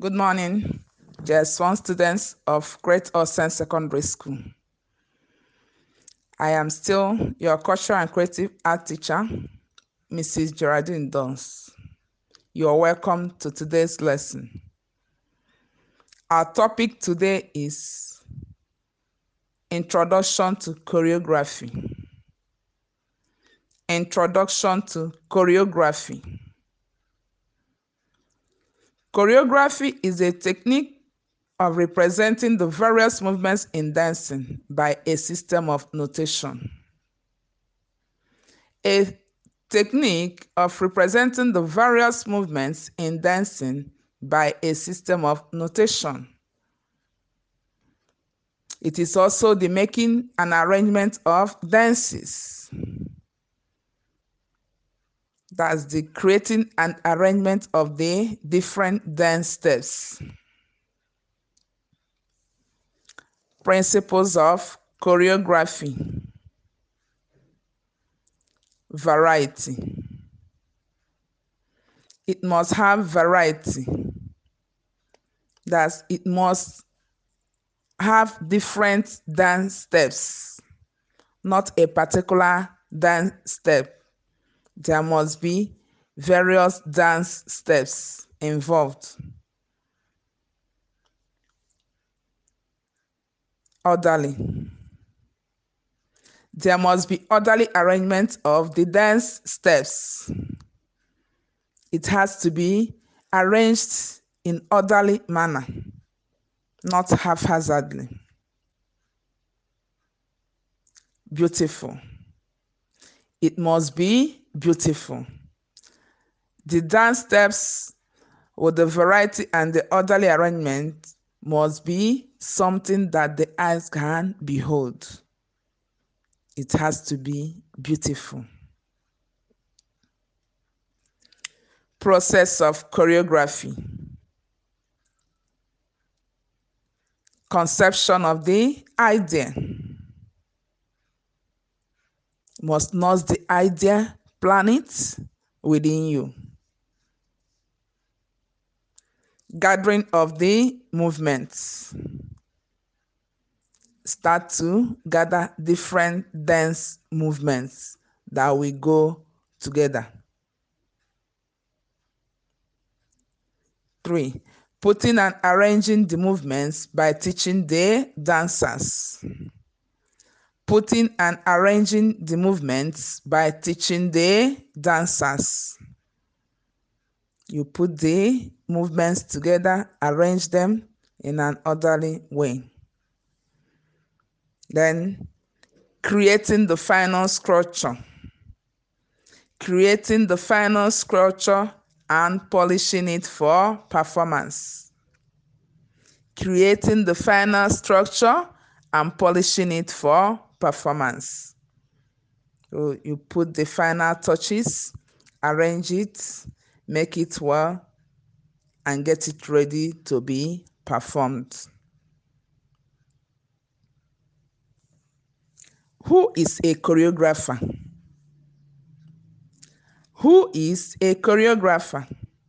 Good morning, JS1 students of Great Osen Secondary School. I am still your cultural and creative art teacher, Mrs. Geraldine Dons. You are welcome to today's lesson. Our topic today is Introduction to Choreography. Introduction to Choreography. Choreography is a technique of representing the various movements in dancing by a system of notation. A technique of representing the various movements in dancing by a system of notation. It is also the making and arrangement of dances. That's the creating and arrangement of the different dance steps. Principles of choreography. Variety. It must have variety. That it must have different dance steps, not a particular dance step. There must be various dance steps involved. Orderly. There must be orderly arrangement of the dance steps. It has to be arranged in orderly manner, not haphazardly. Beautiful. It must be beautiful. The dance steps with the variety and the orderly arrangement must be something that the eyes can behold. It has to be beautiful. Process of choreography. Conception of the idea. Must not the idea plan it within you. Gathering of the movements. Start to gather different dance movements that will go together. 3. Putting and arranging the movements by teaching the dancers. Putting and arranging the movements by teaching the dancers. You put the movements together, arrange them in an orderly way. Then, creating the final sculpture. Creating the final sculpture and polishing it for performance. Creating the final structure and polishing it for performance. So you put the final touches, arrange it, make it well, and get it ready to be performed. Who is a choreographer? Who is a choreographer?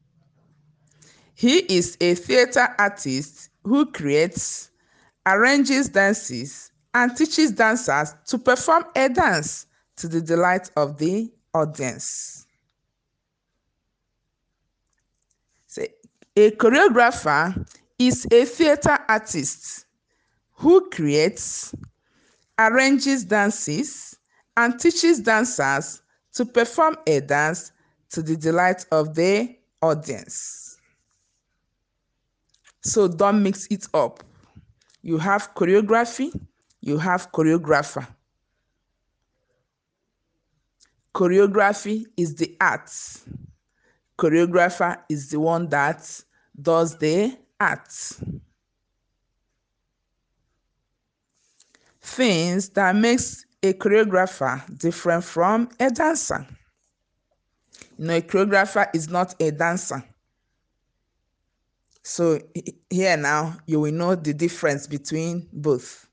He is a theater artist who creates, arranges dances, and teaches dancers to perform a dance to the delight of the audience. So, a choreographer is a theater artist who creates, arranges dances, and teaches dancers to perform a dance to the delight of the audience. So don't mix it up. You have choreography, you have choreographer. Choreography is the art. Choreographer is the one that does the art. Things that makes a choreographer different from a dancer. You know, a choreographer is not a dancer. So here now, you will know the difference between both.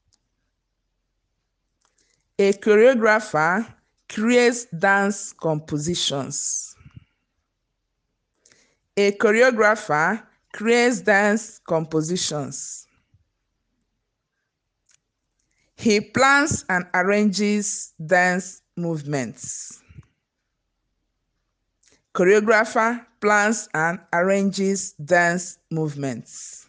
A choreographer creates dance compositions. A choreographer creates dance compositions. He plans and arranges dance movements. Choreographer plans and arranges dance movements.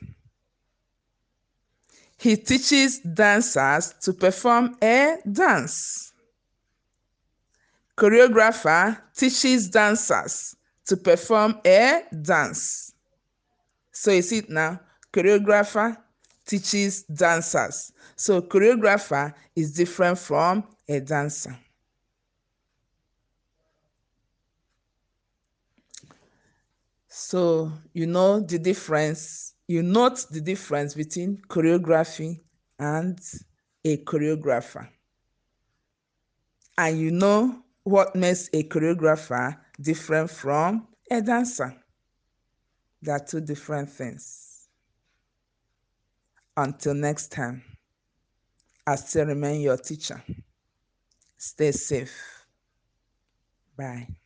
He teaches dancers to perform a dance. Choreographer teaches dancers to perform a dance. So you see it now, choreographer teaches dancers. So choreographer is different from a dancer. So you note the difference between choreography and a choreographer. And you know what makes a choreographer different from a dancer. They are two different things. Until next time, I still remain your teacher. Stay safe. Bye.